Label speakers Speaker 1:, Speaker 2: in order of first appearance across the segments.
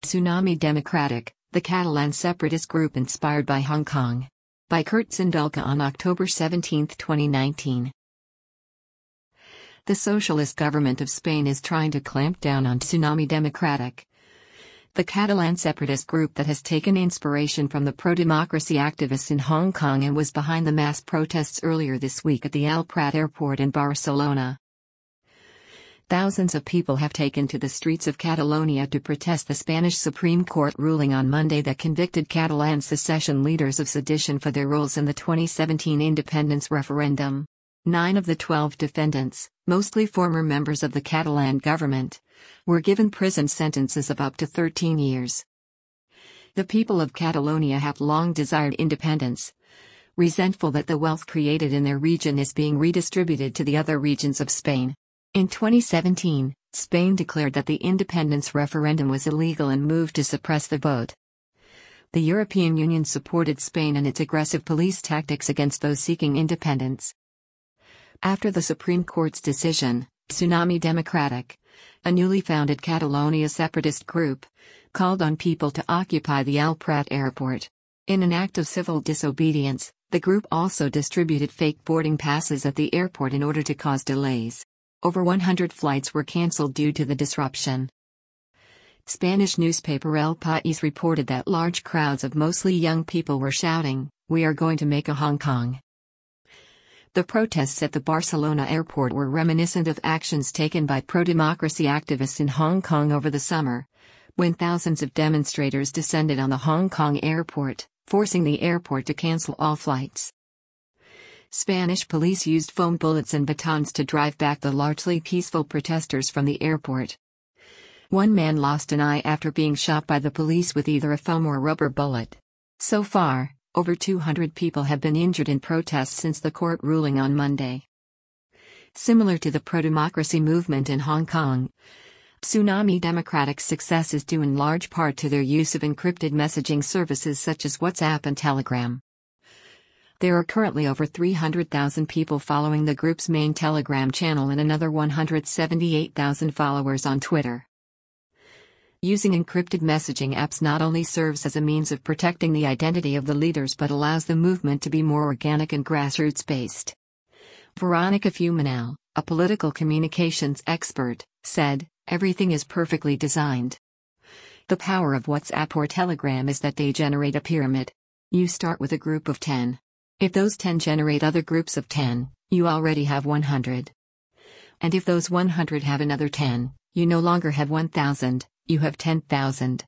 Speaker 1: Tsunami Democratic, the Catalan separatist group inspired by Hong Kong. By Kurt Zindulka on October 17, 2019. The socialist government of Spain is trying to clamp down on Tsunami Democratic, the Catalan separatist group that has taken inspiration from the pro-democracy activists in Hong Kong and was behind the mass protests earlier this week at the El Prat airport in Barcelona. Thousands of people have taken to the streets of Catalonia to protest the Spanish Supreme Court ruling on Monday that convicted Catalan secession leaders of sedition for their roles in the 2017 independence referendum. 9 of the 12 defendants, mostly former members of the Catalan government, were given prison sentences of up to 13 years. The people of Catalonia have long desired independence, resentful that the wealth created in their region is being redistributed to the other regions of Spain. In 2017, Spain declared that the independence referendum was illegal and moved to suppress the vote. The European Union supported Spain and its aggressive police tactics against those seeking independence. After the Supreme Court's decision, Tsunami Democratic, a newly founded Catalonia separatist group, called on people to occupy the El Prat airport. In an act of civil disobedience, the group also distributed fake boarding passes at the airport in order to cause delays. Over 100 flights were cancelled due to the disruption. Spanish newspaper El País reported that large crowds of mostly young people were shouting, "We are going to make a Hong Kong." The protests at the Barcelona airport were reminiscent of actions taken by pro-democracy activists in Hong Kong over the summer, when thousands of demonstrators descended on the Hong Kong airport, forcing the airport to cancel all flights. Spanish police used foam bullets and batons to drive back the largely peaceful protesters from the airport. One man lost an eye after being shot by the police with either a foam or rubber bullet. So far, over 200 people have been injured in protests since the court ruling on Monday. Similar to the pro-democracy movement in Hong Kong, Tsunami Democratic's success is due in large part to their use of encrypted messaging services such as WhatsApp and Telegram. There are currently over 300,000 people following the group's main Telegram channel and another 178,000 followers on Twitter. Using encrypted messaging apps not only serves as a means of protecting the identity of the leaders but allows the movement to be more organic and grassroots-based. Veronica Fumanel, a political communications expert, said, "Everything is perfectly designed. The power of WhatsApp or Telegram is that they generate a pyramid. You start with a group of 10. If those 10 generate other groups of 10, you already have 100. And if those 100 have another 10, you no longer have 1,000, you have 10,000.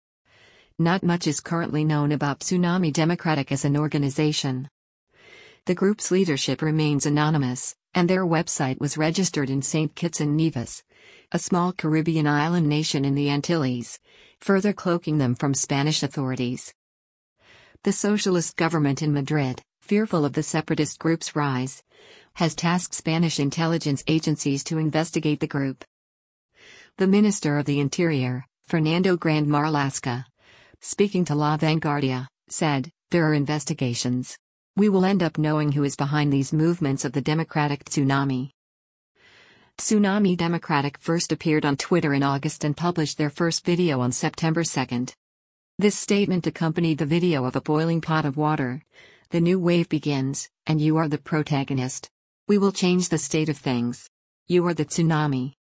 Speaker 1: Not much is currently known about Tsunami Democratic as an organization. The group's leadership remains anonymous, and their website was registered in St. Kitts and Nevis, a small Caribbean island nation in the Antilles, further cloaking them from Spanish authorities. The socialist government in Madrid, fearful of the separatist group's rise, has tasked Spanish intelligence agencies to investigate the group. The Minister of the Interior, Fernando Grande Marlaska, speaking to La Vanguardia, said, "There are investigations. We will end up knowing who is behind these movements of the democratic tsunami." Tsunami Democratic first appeared on Twitter in August and published their first video on September 2. This statement accompanied the video of a boiling pot of water. "The new wave begins, and you are the protagonist. We will change the state of things. You are the tsunami."